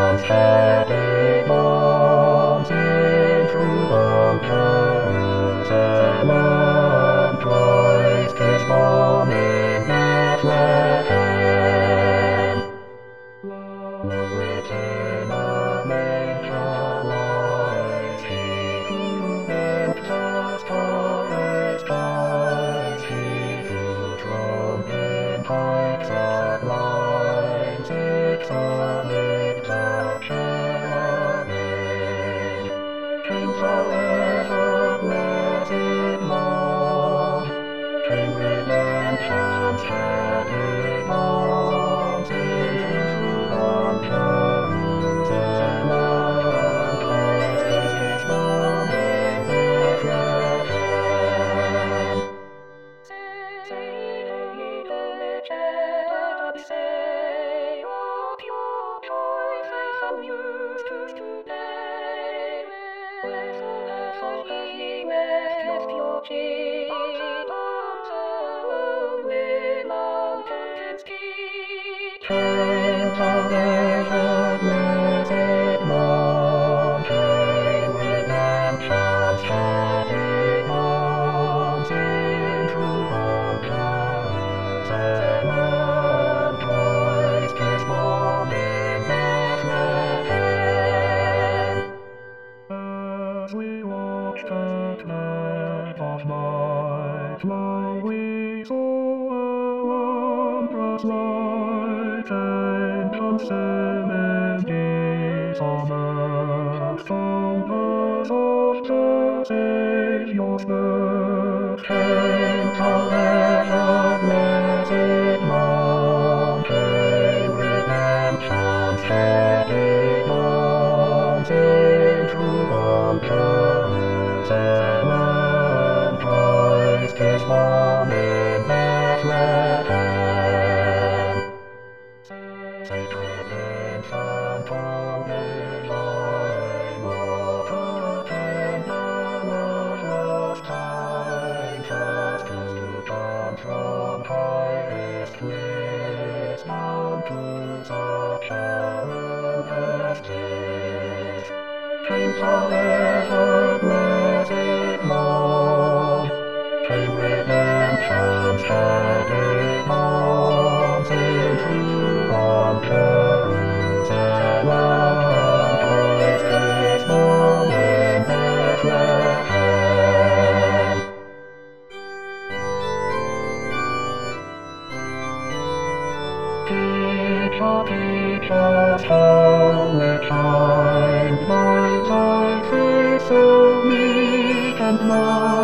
steady bombs in through bunkers. Zeppelin tries to bomb in Bethlehem. Love written amid the lines, he who enters Torres binds, he who trumpet pipes and lines, it's amid the cherubim. Dreams forever blessed long, dream redemption's steady bombs in Say of your choices and used to today. Wherefore he rest your cheek on the lonely mountain's peak. Trains of leisure blessed long, train redemption's steady bombs in true bunkers. Zeppelin twice kiss bomb in Bethlehem. As we watched the death of night, lo, we saw a wondrous light, ancient similitudes on earth, trumpers of the Saviour's birth. Trains of leisure blessed mountain, redemption's steady bombs in true bunkers. Zeppelin tries kiss bomb in Bethlehem. Sacred infant on his line, water tender was time, just to down from highest bliss, down to such a justice. Dreams forever blessed long, dream redemption's steady bombs in true bunkers. Zeppelin twice kiss bomb in Bethlehem. Teach us how it shines, minds I face so meek and mild.